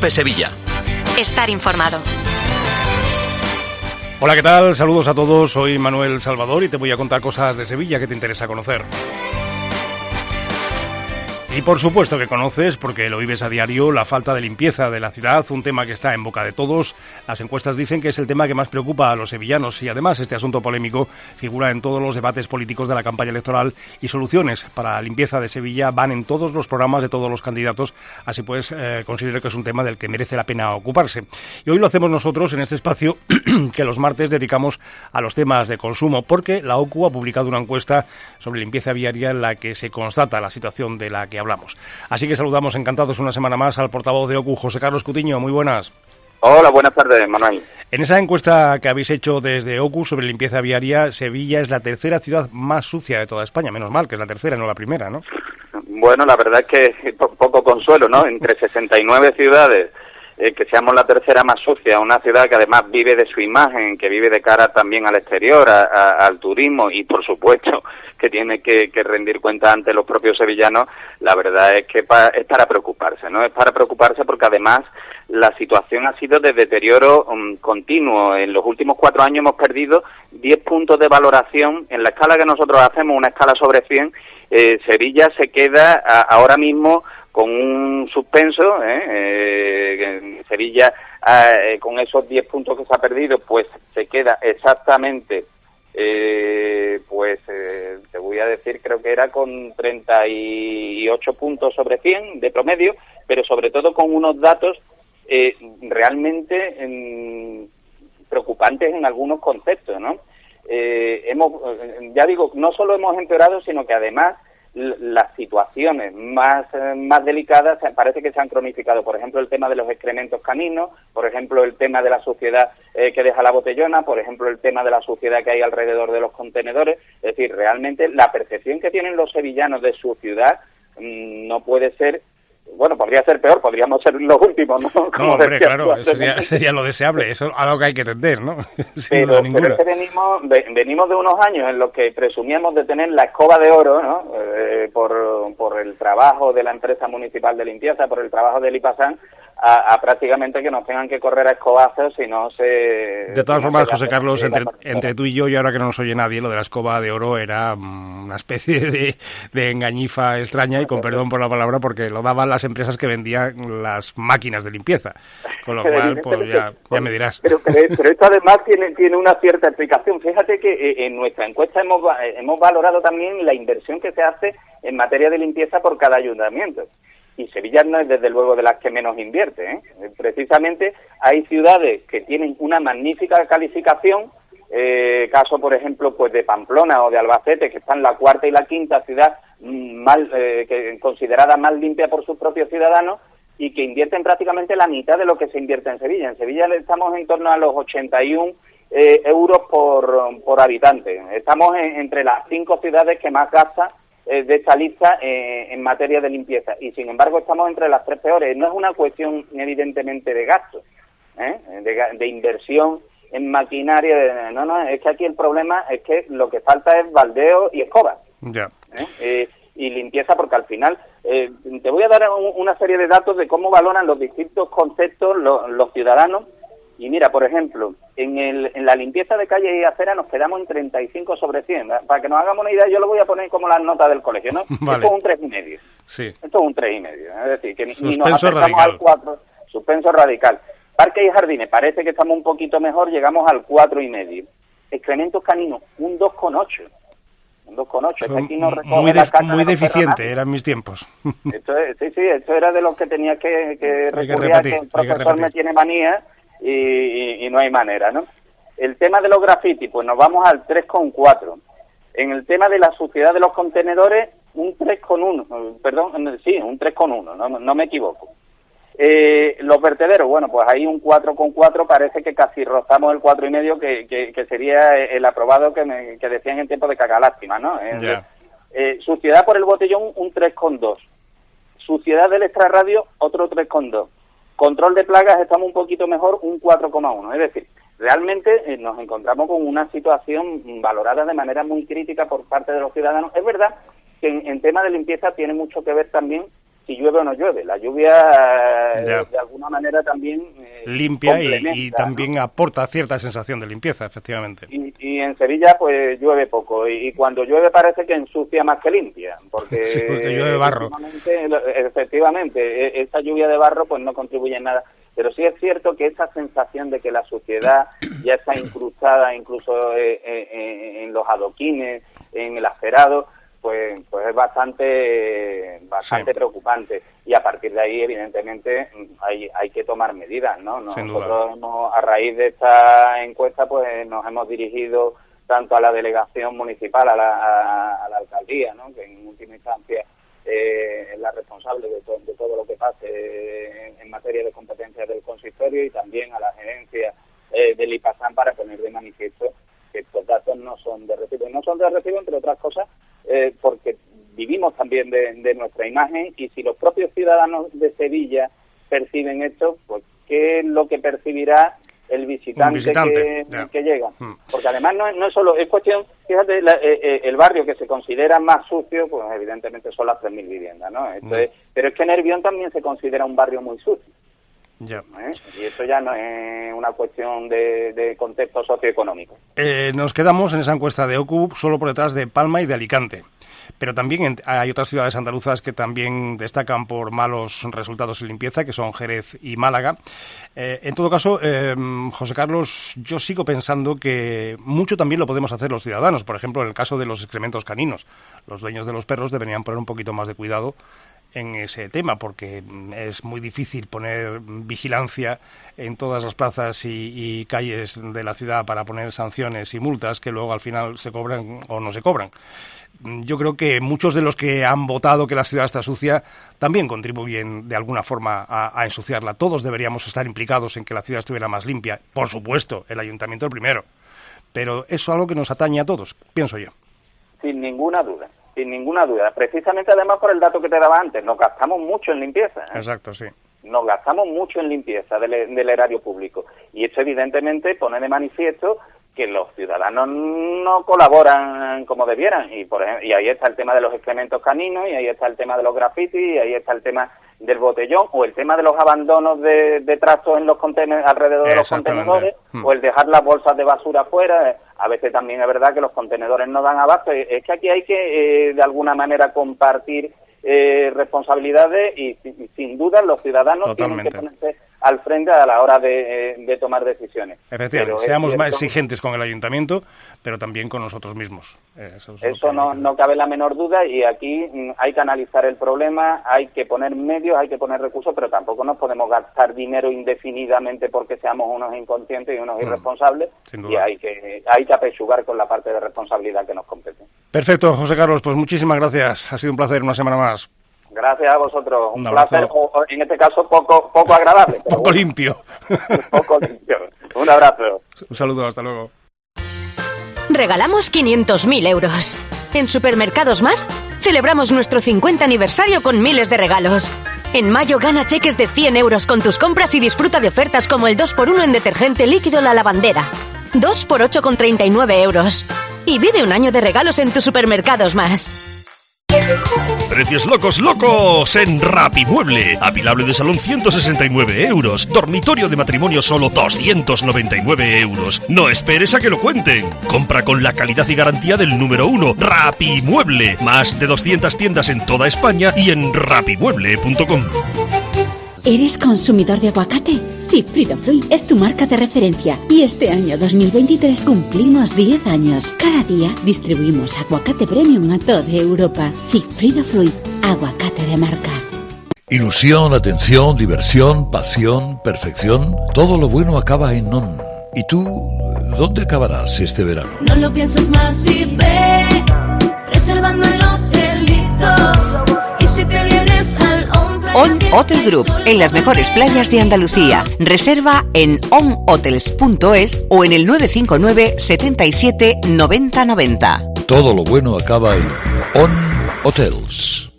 Cope Sevilla. Estar informado. Hola, ¿qué tal? Saludos a todos, soy Manuel Salvador y te voy a contar cosas de Sevilla que te interesa conocer. Y por supuesto que conoces, porque lo vives a diario, la falta de limpieza de la ciudad, un tema que está en boca de todos. Las encuestas dicen que es el tema que más preocupa a los sevillanos y además este asunto polémico figura en todos los debates políticos de la campaña electoral y soluciones para la limpieza de Sevilla van en todos los programas de todos los candidatos, así pues considero que es un tema del que merece la pena ocuparse. Y hoy lo hacemos nosotros en este espacio que los martes dedicamos a los temas de consumo, porque la OCU ha publicado una encuesta sobre limpieza viaria en la que se constata la situación de la que hablamos. Así que saludamos encantados una semana más al portavoz de OCU, José Carlos Cutiño. Muy buenas. Hola, buenas tardes, Manuel. En esa encuesta que habéis hecho desde OCU sobre limpieza viaria, Sevilla es la tercera ciudad más sucia de toda España. Menos mal que es la tercera, no la primera, ¿no? Bueno, la verdad es que poco consuelo, ¿no? Entre 69 ciudades, que seamos la tercera más sucia, una ciudad que además vive de su imagen, que vive de cara también al exterior, al turismo y, por supuesto, que tiene que rendir cuenta ante los propios sevillanos. La verdad es que es para preocuparse, ¿no? Es para preocuparse porque además la situación ha sido de deterioro continuo. En los últimos 4 años hemos perdido 10 puntos de valoración. En la escala que nosotros hacemos, una escala sobre 100, Sevilla se queda ahora mismo con un suspenso. Sevilla, con esos 10 puntos que se ha perdido, pues se queda exactamente, te voy a decir, creo que era con 38 puntos sobre 100 de promedio, pero sobre todo con unos datos realmente preocupantes en algunos conceptos, ¿no? Ya digo, no solo hemos empeorado, sino que además las situaciones más delicadas parece que se han cronificado. Por ejemplo, el tema de los excrementos caninos, por ejemplo, el tema de la suciedad que deja la botellona, por ejemplo, el tema de la suciedad que hay alrededor de los contenedores. Es decir, realmente la percepción que tienen los sevillanos de su ciudad no puede ser. Bueno, podría ser peor, podríamos ser los últimos, ¿no? Como no, hombre, claro, sería lo deseable, eso es algo que hay que entender, ¿no? Pero es que venimos de unos años en los que presumíamos de tener la escoba de oro, ¿no? Por el trabajo de la empresa municipal de limpieza, por el trabajo del IPASAN, a prácticamente que nos tengan que correr a escobazos si no se... De todas formas, José Carlos, entre tú y yo, y ahora que no nos oye nadie, lo de la escoba de oro era una especie de engañifa extraña, y con perdón por la palabra, porque lo daban las empresas que vendían las máquinas de limpieza, con lo cual, pues ya me dirás. Pero esto además tiene una cierta explicación. Fíjate que en nuestra encuesta hemos valorado también la inversión que se hace en materia de limpieza por cada ayuntamiento. Y Sevilla no es desde luego de las que menos invierte, ¿eh? Precisamente hay ciudades que tienen una magnífica calificación, caso por ejemplo pues de Pamplona o de Albacete, que están la cuarta y la quinta ciudad considerada más limpia por sus propios ciudadanos, y que invierten prácticamente la mitad de lo que se invierte en Sevilla. En Sevilla estamos en torno a los 81 euros por habitante. Estamos entre las 5 ciudades que más gastan de esta lista en materia de limpieza, y sin embargo estamos entre las 3 peores. No es una cuestión evidentemente de gasto, de inversión en maquinaria, no, es que aquí el problema es que lo que falta es baldeo y escoba. Ya. Y limpieza, porque al final te voy a dar una serie de datos de cómo valoran los distintos conceptos los ciudadanos. Y mira, por ejemplo, en la limpieza de calles y aceras nos quedamos en 35 sobre 100. Para que nos hagamos una idea, yo lo voy a poner como las notas del colegio, ¿no? Vale. Esto es un 3,5. Sí. Esto es un 3,5. Es decir, que ni nos acercamos radical. al 4. Suspenso radical. Parques y jardines, parece que estamos un poquito mejor, llegamos al 4,5. Excrementos caninos, un 2,8. Un 2,8. Aquí no muy deficiente, eran mis tiempos. Esto era de los que tenía que recurrir a que el profesor me tiene manía. Y no hay manera, ¿no? El tema de los grafitis, pues nos vamos al 3,4. En el tema de la suciedad de los contenedores, un 3,1. Perdón, sí, un 3,1, no me equivoco. Los vertederos, bueno, pues ahí un 4,4, parece que casi rozamos el 4,5, que sería el aprobado que decían en tiempo de cagalástima, ¿no? Yeah. Suciedad por el botellón, un 3,2. Suciedad del extrarradio, otro 3,2. Control de plagas, estamos un poquito mejor, un 4,1. Es decir, realmente nos encontramos con una situación valorada de manera muy crítica por parte de los ciudadanos. Es verdad que en tema de limpieza tiene mucho que ver también si llueve o no llueve. La lluvia de alguna manera también limpia y también, ¿no?, aporta cierta sensación de limpieza, efectivamente. Y en Sevilla pues llueve poco, y cuando llueve parece que ensucia más que limpia, porque, sí, porque llueve barro. Efectivamente, esa lluvia de barro pues no contribuye en nada. Pero sí es cierto que esa sensación de que la suciedad ya está incrustada incluso en los adoquines, en el acerado, pues es bastante preocupante, y a partir de ahí evidentemente hay que tomar medidas, ¿no? Nosotros a raíz de esta encuesta pues nos hemos dirigido tanto a la delegación municipal, a la alcaldía, ¿no?, que en última instancia es la responsable de todo lo que pase en materia de competencias del consistorio, y también a la gerencia del IPASAN, para poner de manifiesto que estos datos no son de recibo. Y no son de recibo, entre otras cosas, porque vivimos también de nuestra imagen, y si los propios ciudadanos de Sevilla perciben esto, pues ¿qué es lo que percibirá el visitante que llega? Porque además no es solo, es cuestión, fíjate, el barrio que se considera más sucio, pues evidentemente son las 3.000 viviendas, ¿no? Pero es que Nervión también se considera un barrio muy sucio. Y eso ya no es una cuestión de contexto socioeconómico. Nos quedamos en esa encuesta de OCU solo por detrás de Palma y de Alicante. Pero también hay otras ciudades andaluzas que también destacan por malos resultados en limpieza, que son Jerez y Málaga. En todo caso, José Carlos, yo sigo pensando que mucho también lo podemos hacer los ciudadanos. Por ejemplo, en el caso de los excrementos caninos, los dueños de los perros deberían poner un poquito más de cuidado en ese tema, porque es muy difícil poner vigilancia en todas las plazas y calles de la ciudad para poner sanciones y multas que luego al final se cobran o no se cobran. Yo creo que muchos de los que han votado que la ciudad está sucia también contribuyen de alguna forma a ensuciarla. Todos deberíamos estar implicados en que la ciudad estuviera más limpia. Por supuesto, el ayuntamiento el primero. Pero eso es algo que nos atañe a todos, pienso yo. Sin ninguna duda. Sin ninguna duda. Precisamente además por el dato que te daba antes, nos gastamos mucho en limpieza. Exacto, sí. Nos gastamos mucho en limpieza del erario público. Y esto evidentemente pone de manifiesto que los ciudadanos no colaboran como debieran. Y ahí está el tema de los excrementos caninos, y ahí está el tema de los grafitis, y ahí está el tema del botellón, o el tema de los abandonos de trastos en los contenedores, alrededor de los contenedores, o el dejar las bolsas de basura fuera. A veces también es verdad que los contenedores no dan abasto. Es que aquí hay que, de alguna manera, compartir responsabilidades, y sin duda los ciudadanos tienen que ponerse al frente a la hora de tomar decisiones. Efectivamente, seamos más exigentes con el ayuntamiento, pero también con nosotros mismos. Eso no cabe la menor duda, y aquí hay que analizar el problema, hay que poner medios, hay que poner recursos, pero tampoco nos podemos gastar dinero indefinidamente porque seamos unos inconscientes y unos irresponsables, y hay que apechugar con la parte de responsabilidad que nos compete. Perfecto, José Carlos, pues muchísimas gracias. Ha sido un placer una semana más. Gracias a vosotros. Un placer, o en este caso poco agradable. Poco limpio. Poco limpio. Un abrazo. Un saludo, hasta luego. Regalamos 500.000 euros. En Supermercados Más celebramos nuestro 50 aniversario con miles de regalos. En mayo gana cheques de 100 euros con tus compras y disfruta de ofertas como el 2x1 en detergente líquido La Lavandera. 2 por 8,39 euros. Y vive un año de regalos en tus Supermercados Más. Precios locos en Rapimueble. Apilable de salón 169 euros. Dormitorio de matrimonio solo 299 euros. No esperes a que lo cuenten. Compra con la calidad y garantía del número 1, Rapimueble. Más de 200 tiendas en toda España y en rapimueble.com. ¿Eres consumidor de aguacate? Sigfrido Fruit es tu marca de referencia, y este año 2023 cumplimos 10 años. Cada día distribuimos aguacate premium a toda Europa. Sigfrido Fruit, aguacate de marca. Ilusión, atención, diversión, pasión, perfección. Todo lo bueno acaba en NON. ¿Y tú dónde acabarás este verano? No lo pienses más y ve, reservando el hotelito. Y si te vienes al On Hotel Group, en las mejores playas de Andalucía. Reserva en onhotels.es o en el 959 77 90 90. Todo lo bueno acaba en On Hotels.